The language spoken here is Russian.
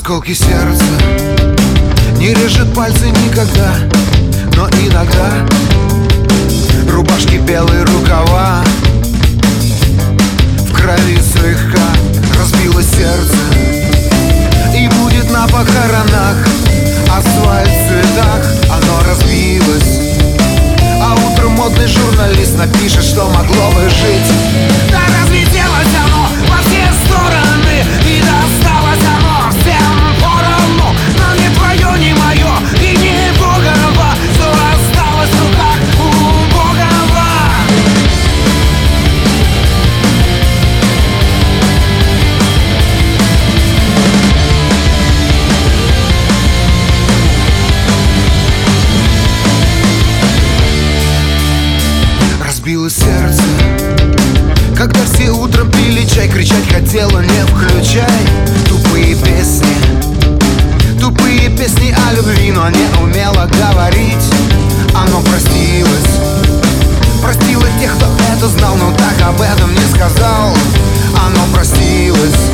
Осколки сердца не режет пальцы никогда, но иногда рубашки белые рукава, в крови слегка разбилось сердце. И будет на похоронах асфальт в цветах, оно разбилось. А утром модный журналист напишет, что могло бы жить. Да разлетелось оно во все стороны, и досталось оно всем поровну. Но не твое, не мое, и не Богова, что осталось в руках у Богова. Разбилось сердце, когда все утром пили чай, кричать хотела, не включай. Тупые песни о любви, но не умела говорить. Оно простилось, простило тех, кто это знал, но так об этом не сказал. Оно простилось.